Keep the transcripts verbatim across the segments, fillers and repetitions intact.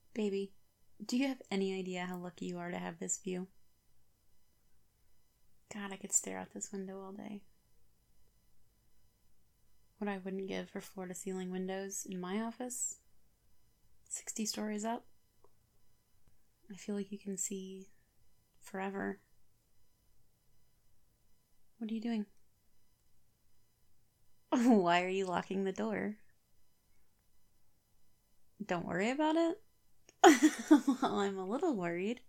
Baby, do you have any idea how lucky you are to have this view? God, I could stare out this window all day. What I wouldn't give for floor-to-ceiling windows in my office, sixty stories up. I feel like you can see forever. What are you doing? Why are you locking the door? Don't worry about it? Well, I'm a little worried.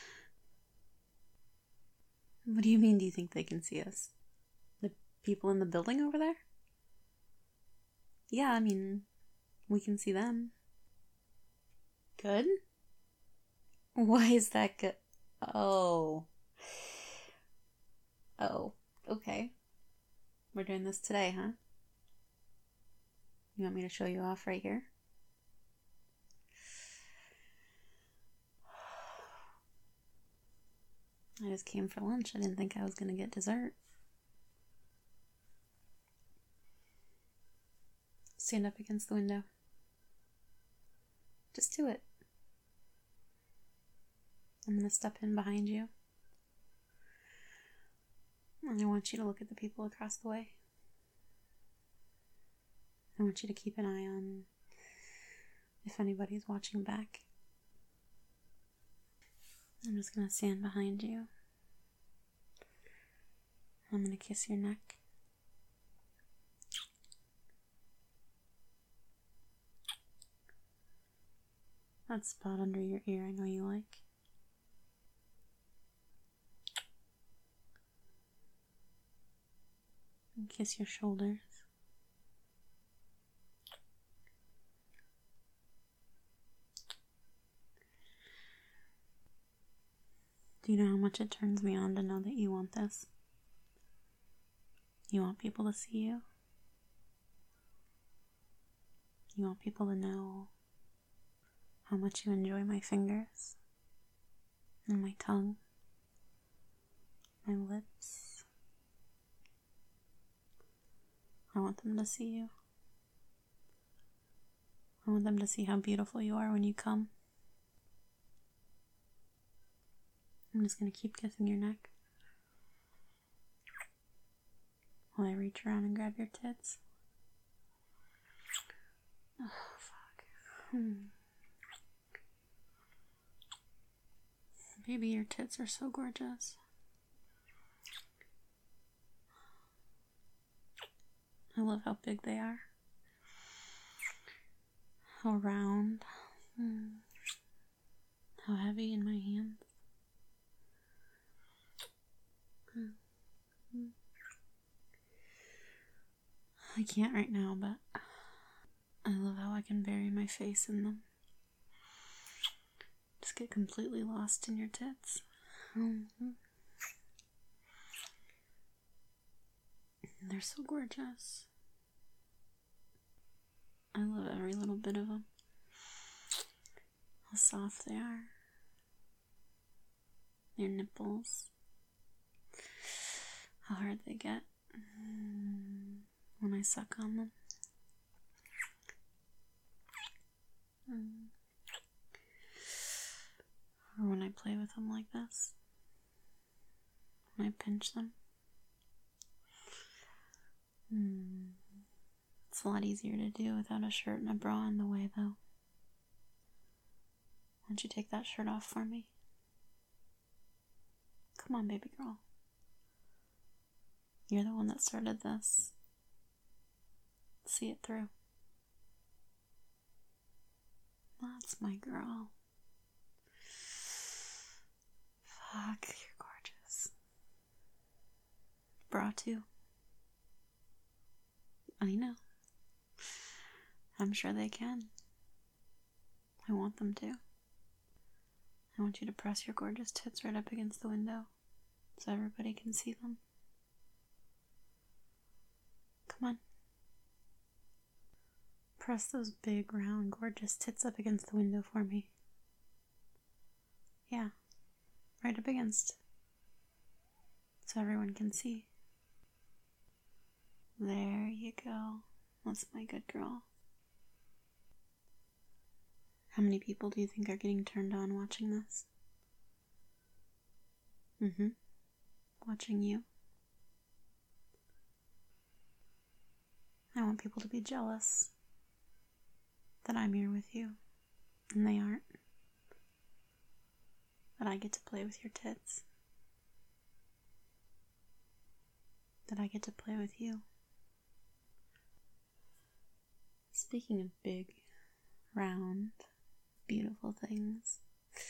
What do you mean, do you think they can see us? The people in the building over there? Yeah, I mean, we can see them. Good? Why is that good? Oh. Oh, okay. We're doing this today, huh? You want me to show you off right here? I just came for lunch. I didn't think I was going to get dessert. Stand up against the window. Just do it. I'm going to step in behind you. And I want you to look at the people across the way. I want you to keep an eye on if anybody's watching back. I'm just going to stand behind you. I'm going to kiss your neck. That spot under your ear I know you like. And kiss your shoulders. Do you know how much it turns me on to know that you want this? You want people to see you. You want people to know how much you enjoy my fingers and my tongue, my lips. I want them to see you. I want them to see how beautiful you are when you come. I'm just going to keep kissing your neck while I reach around and grab your tits. Oh, fuck. Hmm. Baby, your tits are so gorgeous. I love how big they are. How round. Mm. How heavy in my hands. Mm. I can't right now, but I love how I can bury my face in them. Just get completely lost in your tits. Mm-hmm. They're so gorgeous. I love every little bit of them. How soft they are. Your nipples. How hard they get mm, when I suck on them. Mm. Or when I play with them like this. When I pinch them. Mm. It's a lot easier to do without a shirt and a bra in the way, though. Why don't you take that shirt off for me? Come on, baby girl. You're the one that started this. See it through. That's my girl. Fuck, you're gorgeous. Bra too. I know. I'm sure they can. I want them to. I want you to press your gorgeous tits right up against the window so everybody can see them. Come on. Press those big, round, gorgeous tits up against the window for me. Yeah, right up against. So everyone can see. There you go. That's my good girl. How many people do you think are getting turned on watching this? Mm-hmm. Watching you. I want people to be jealous that I'm here with you, and they aren't. That I get to play with your tits. That I get to play with you. Speaking of big, round, beautiful things,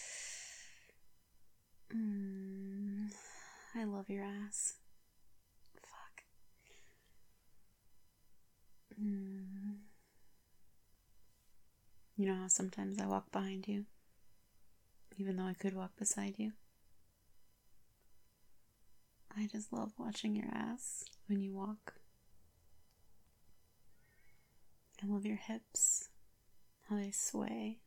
mm, I love your ass. Fuck. Mm. You know how sometimes I walk behind you, even though I could walk beside you? I just love watching your ass when you walk. I love your hips, how they sway.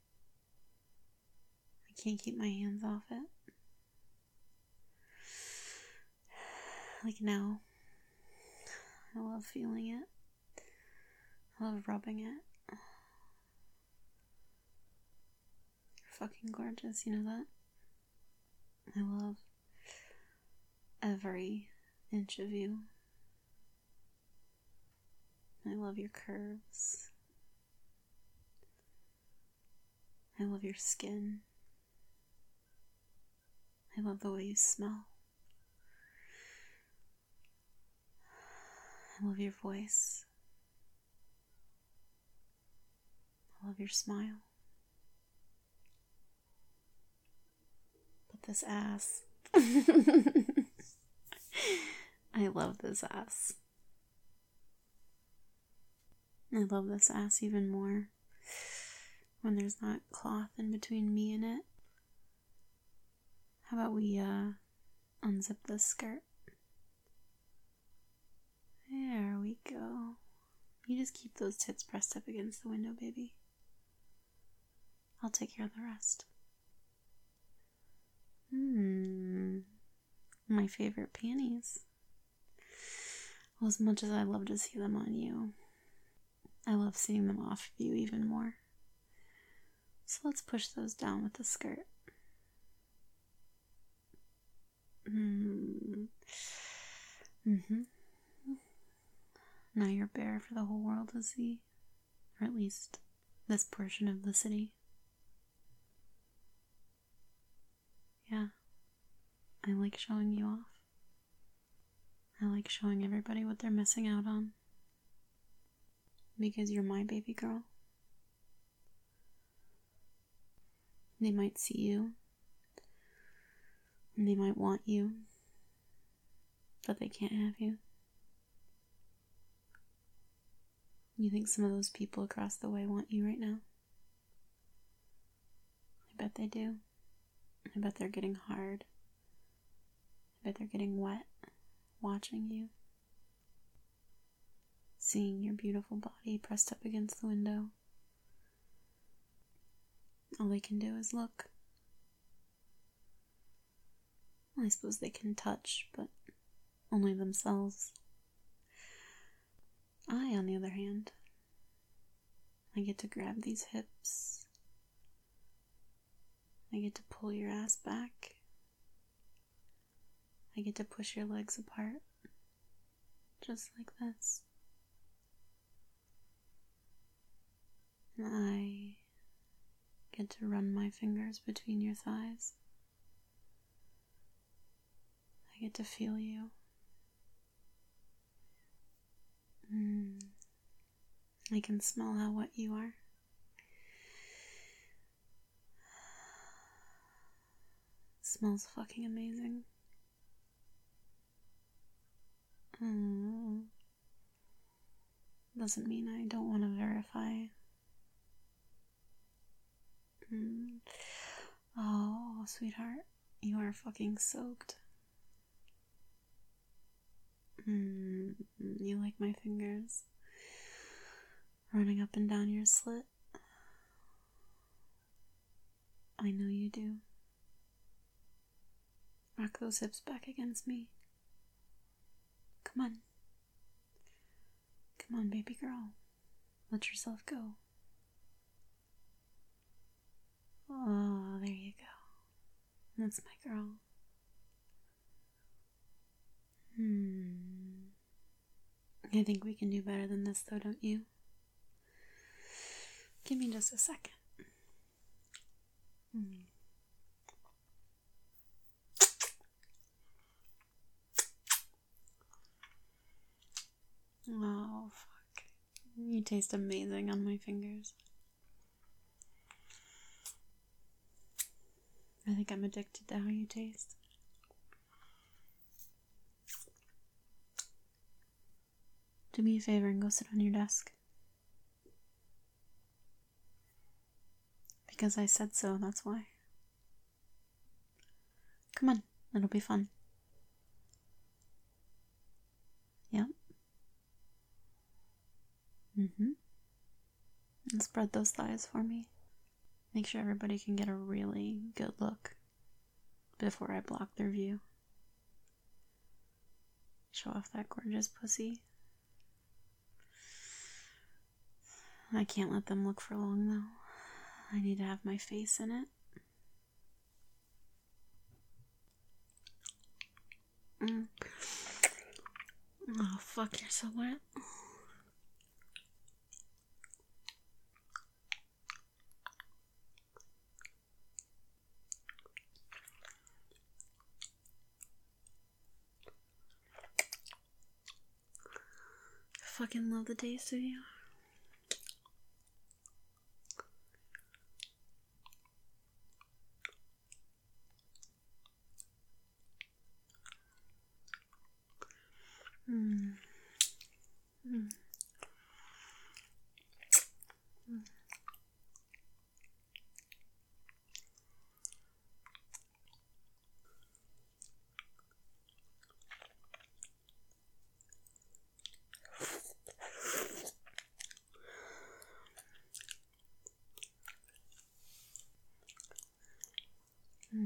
I can't keep my hands off it. Like now, I love feeling it. I love rubbing it. You're fucking gorgeous, you know that? I love every inch of you. I love your curves. I love your skin. I love the way you smell. I love your voice. I love your smile. But this ass. I love this ass. I love this ass even more when there's not cloth in between me and it. How about we uh, unzip this skirt? There we go. You just keep those tits pressed up against the window, baby. I'll take care of the rest. Hmm. My favorite panties. Well, as much as I love to see them on you, I love seeing them off of you even more. So let's push those down with the skirt. Mm. Mm-hmm. Now you're bare for the whole world to see. Or at least this portion of the city. Yeah. I like showing you off. I like showing everybody what they're missing out on. Because you're my baby girl. They might see you. And they might want you. But they can't have you. You think some of those people across the way want you right now? I bet they do. I bet they're getting hard. I bet they're getting wet watching you. Seeing your beautiful body pressed up against the window. All they can do is look. Well, I suppose they can touch, but only themselves. I, on the other hand, I get to grab these hips. I get to pull your ass back. I get to push your legs apart. Just like this. And I get to run my fingers between your thighs. I get to feel you. Mm. I can smell how wet you are. It smells fucking amazing. Mm. Doesn't mean I don't want to verify. Mm. Oh, sweetheart, you are fucking soaked. Mm. You like my fingers running up and down your slit? I know you do. Rock those hips back against me. Come on. Come on, baby girl. Let yourself go. That's my girl. Hmm. I think we can do better than this, though, don't you? Give me just a second. Hmm. Oh, fuck. You taste amazing on my fingers. I think I'm addicted to how you taste. Do me a favor and go sit on your desk. Because I said so, that's why. Come on, it'll be fun. Yep. Mm-hmm. And spread those thighs for me. Make sure everybody can get a really good look before I block their view. Show off that gorgeous pussy. I can't let them look for long, though. I need to have my face in it. Mm. Oh, fuck, you're so wet. I fucking love the taste of you. Mm. Mm. Mm. Mm.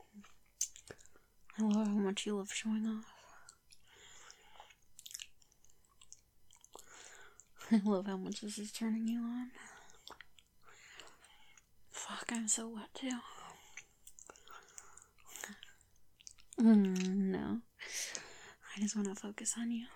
I love how much you love showing off. I love how much this is turning you on. Fuck, I'm so wet too. Mm, no. I just want to focus on you.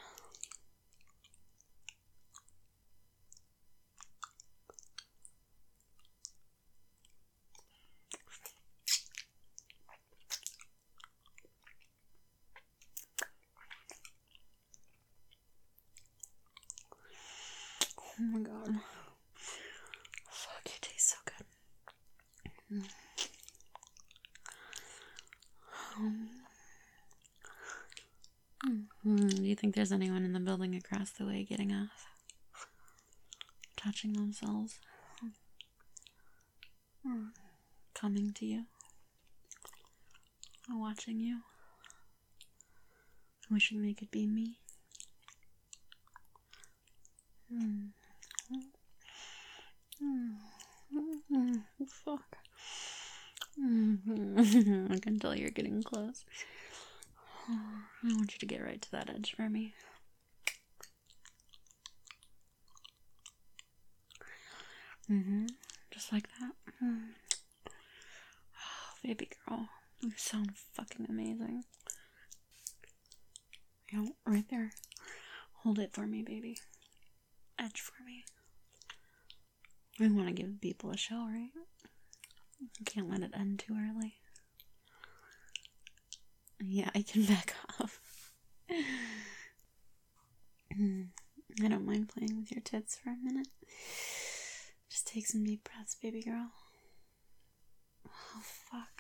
Oh my god. Fuck, you taste so good. Mm. Um, mm, do you think there's anyone in the building across the way getting off? Touching themselves? Mm. Coming to you? Watching you? Wishing they could be me? Mm. Mm. Mm. Fuck. Mm. I can tell you're getting close. I want you to get right to that edge for me. Mm-hmm. Just like that. Mm. Oh, baby girl, you sound fucking amazing. You know, right there. Hold it for me, baby. Edge for me. We want to give people a show, right? Can't let it end too early. Yeah, I can back off. I don't mind playing with your tits for a minute. Just take some deep breaths, baby girl. Oh, fuck.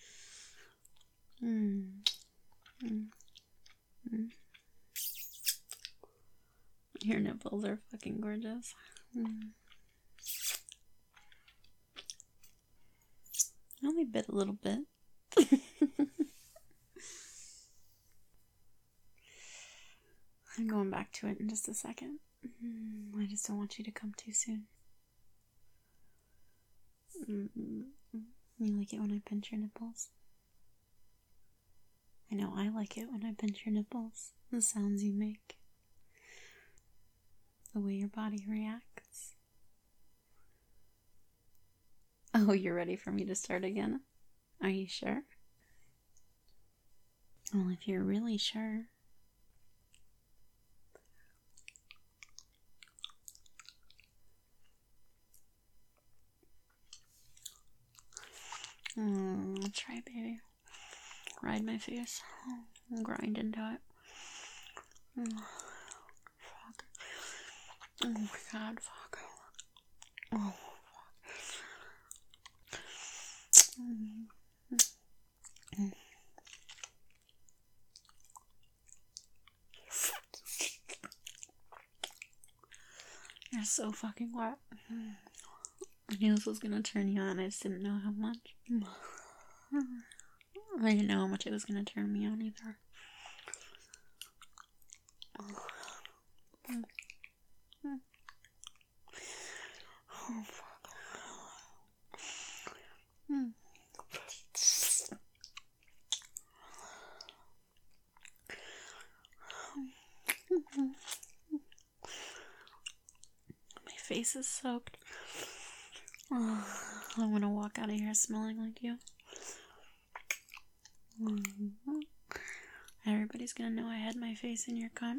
Mm. Mm. Mm. Your nipples are fucking gorgeous. Mm. I only bit a little bit. I'm going back to it in just a second. Mm, I just don't want you to come too soon. Mm-mm. You like it when I pinch your nipples? I know I like it when I pinch your nipples. The sounds you make. The way your body reacts. Oh, you're ready for me to start again? Are you sure? Well, if you're really sure. Mm, let's try, baby. Ride my face. Grind into it. Mm, fuck. Oh my god, fuck. Oh, fuck. Mm. Mm. You're so fucking wet. I knew this was gonna turn you on, I just didn't know how much. I didn't know how much it was gonna turn me on either. Oh, fuck. Mm. My face is soaked. Oh, I'm gonna walk out of here smelling like you. Mm-hmm. Everybody's gonna know I had my face in your cunt.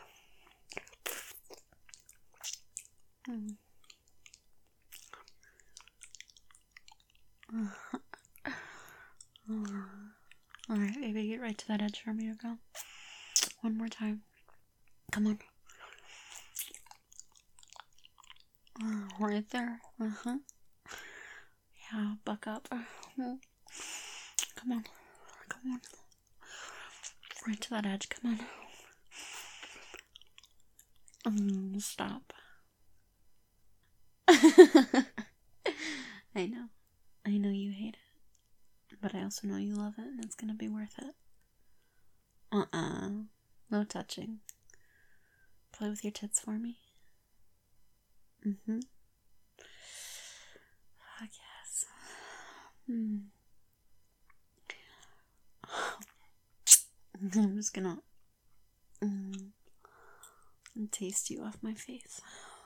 Mm. Alright, baby, get right to that edge for me, okay? One more time. Come on. Uh, right there. Uh-huh. Yeah, buck up. Come on. Come on. Right to that edge, come on. Um, stop. I know. I know you hate it. But I also know you love it, and it's gonna be worth it. Uh-uh. No touching. Play with your tits for me. Mm-hmm. Fuck yes. Mm. I'm just gonna mm, taste you off my face.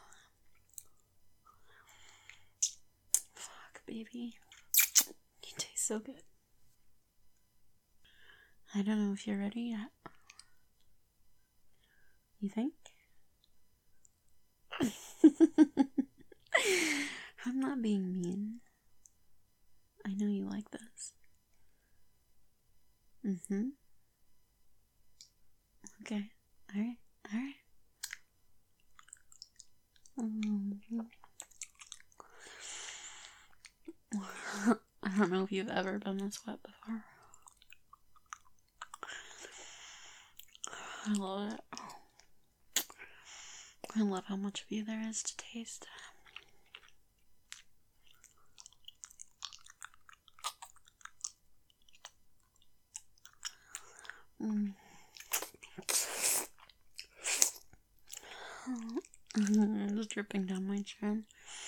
Fuck, baby. You taste so good. I don't know if you're ready yet. You think? I'm not being mean. I know you like this. Mm-hmm. Okay. Alright. Alright. Mm-hmm. I don't know if you've ever been this wet before. I love it. I love how much of you there is to taste. Mm. It's dripping down my chin.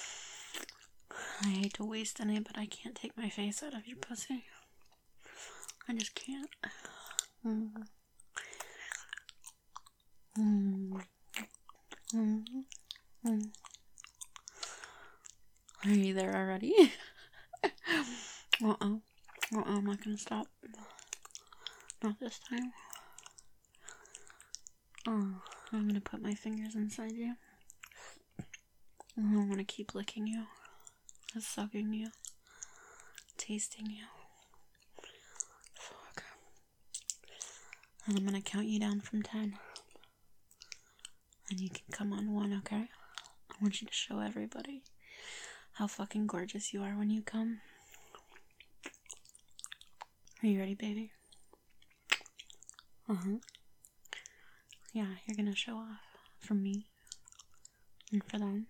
I hate to waste any, but I can't take my face out of your pussy. I just can't. Mm. Mm. Mm. Mm. Are you there already? Uh-oh. Uh-oh, I'm not gonna stop. Not this time. Oh, I'm gonna put my fingers inside you. I'm gonna keep licking you. Sucking you. Tasting you. Fuck. And I'm gonna count you down from ten. And you can come on one, okay? I want you to show everybody how fucking gorgeous you are when you come. Are you ready, baby? Uh-huh. Yeah, you're gonna show off for me and for them.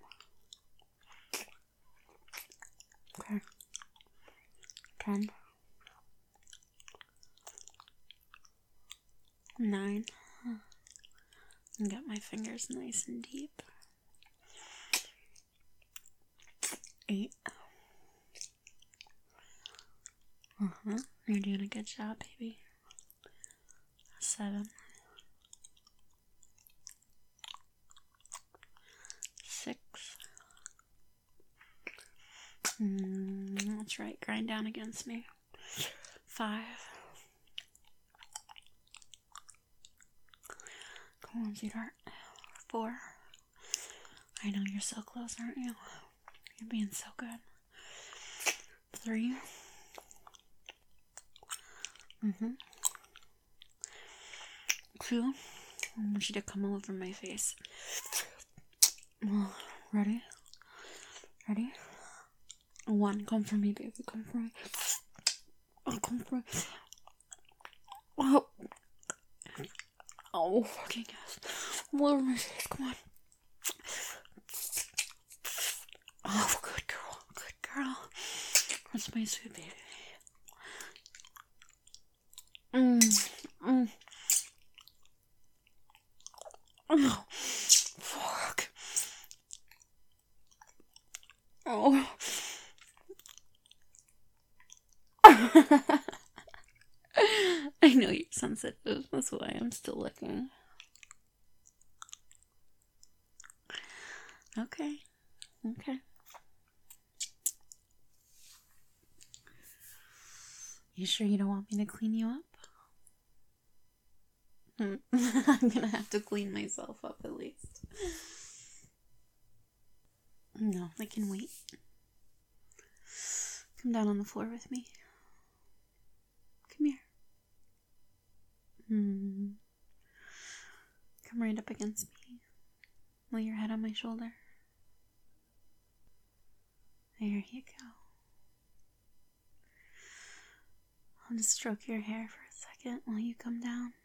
Okay. Ten. Nine. And get my fingers nice and deep. Eight. Uh-huh. You're doing a good job, baby. Seven. Six. Mm, that's right, grind down against me. Five. Come on, sweetheart. Four. I know you're so close, aren't you? You're being so good. Three. Mm-hmm. Two. I want you to come all over my face. Ready? Ready? One. Come for me, baby. Come for me. Oh, come for me. Oh. Oh, fucking yes. All over my face. Come on. Oh, good girl. Good girl. That's my sweet baby. Mmm. Mmm. Oh. Fuck. Oh. I know you're sensitive. That's why I'm still looking. Okay. Okay. You sure you don't want me to clean you up? I'm gonna have to clean myself up at least. No, I can wait. Come down on the floor with me. Come here. Hmm. Come right up against me. Lay your head on my shoulder. There you go. I'll just stroke your hair for a second while you come down.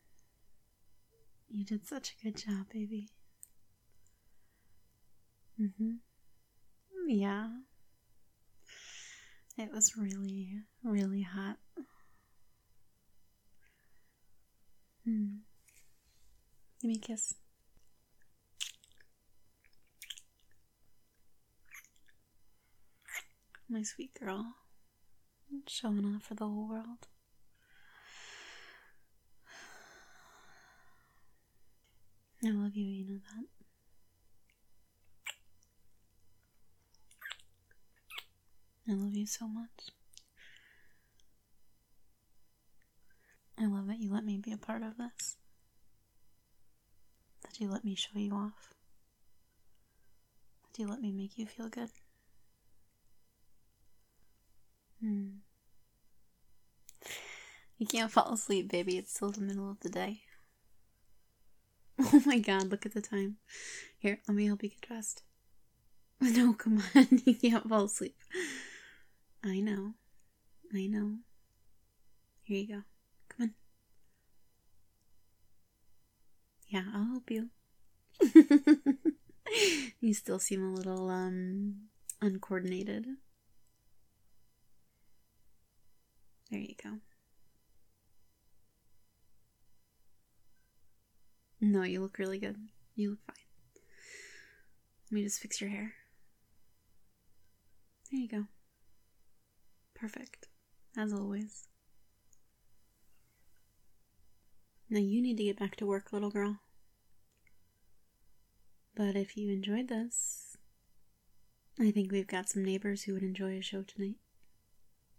You did such a good job, baby. Mm-hmm. Yeah. It was really, really hot. Hmm. Give me a kiss. My sweet girl. Showing off for the whole world. I love you, you know that. I love you so much. I love that you let me be a part of this. That you let me show you off. That you let me make you feel good. Hmm. You can't fall asleep, baby. It's still the middle of the day. Oh my god, look at the time. Here, let me help you get dressed. No, come on. You can't fall asleep. I know. I know. Here you go. Come on. Yeah, I'll help you. You still seem a little, um, uncoordinated. There you go. No, you look really good. You look fine. Let me just fix your hair. There you go. Perfect. As always. Now you need to get back to work, little girl. But if you enjoyed this, I think we've got some neighbors who would enjoy a show tonight.